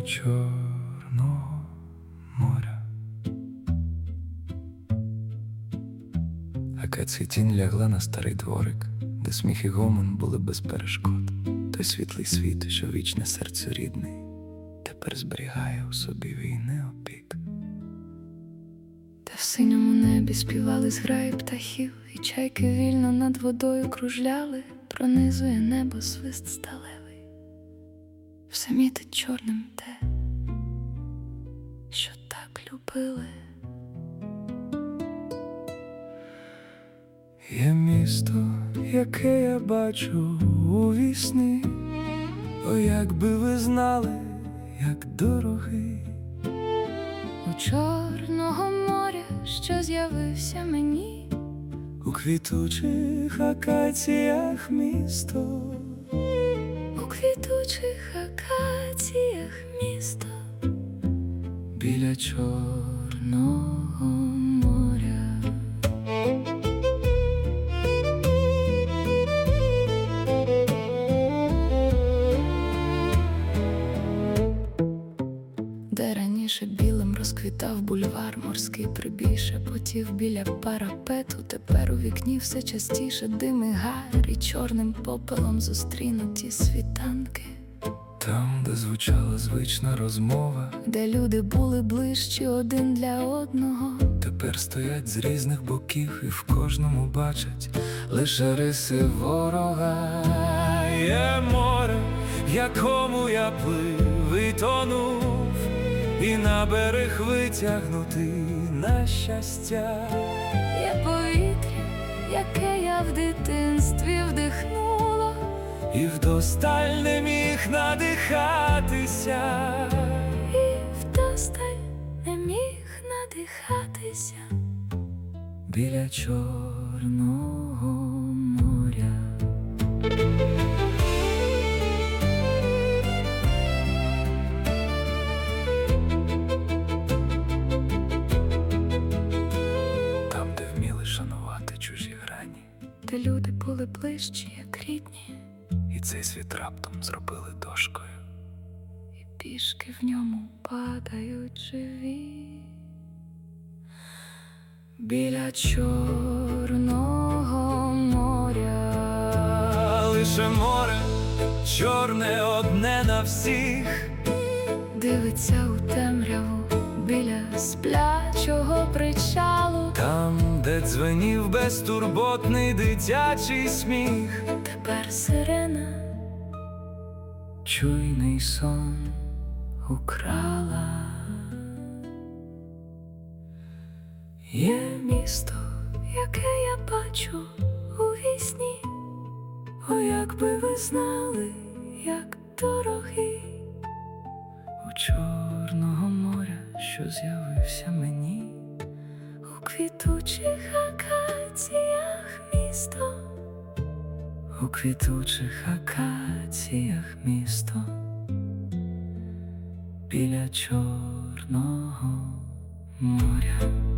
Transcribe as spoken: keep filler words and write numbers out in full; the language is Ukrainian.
Чорного моря. Акація тінь лягла на старий дворик, де сміх і гомон були без перешкод. Той світлий світ, що вічне серцю рідний, тепер зберігає у собі війни опік. Та в синьому небі співали зграї птахів, і чайки вільно над водою кружляли. Пронизує небо свист сталевий, все мітить чорним те, що так любили. Є місто, яке я бачу у вісні. О, якби ви знали, як дорогий. У Чорного моря, що з'явився мені, у квітучих акаціях місто, у квітучих акаціях місто, біля Чорного моря. Де раніше білим розквітав бульвар, морський прибій шепотів біля парапету. Тепер у вікні все частіше дим і гар, і чорним попелом зустрінуті світанки. Там, де звучала звична розмова, де люди були ближчі один для одного, тепер стоять з різних боків і в кожному бачать лише риси ворога. Є море, в якому я плив і тонув, і на берег витягнутий на щастя. Є повітря, яке я в дитинстві вдихнула, і вдосталь не міг надихатися, і вдосталь не міг надихатися, біля Чорного моря. Там, де вміли шанувати чужі грані, де люди були ближчі, як рідні, і цей світ раптом зробили дошкою, і пішки в ньому падають живі. біля Чорного моря. Лише море чорне одне на всіх, дивиться у темряву біля сплячого причалу. там, де дзвенів безтурботний дитячий сміх, Тепер сирена чуйний сон украла. Є місто, яке я бачу у вісні. О, якби ви знали, як дорогий. у Чорного моря, що з'явився мені, У квітучих акаціях місто, у квітучих акаціях місто, біля Чорного моря.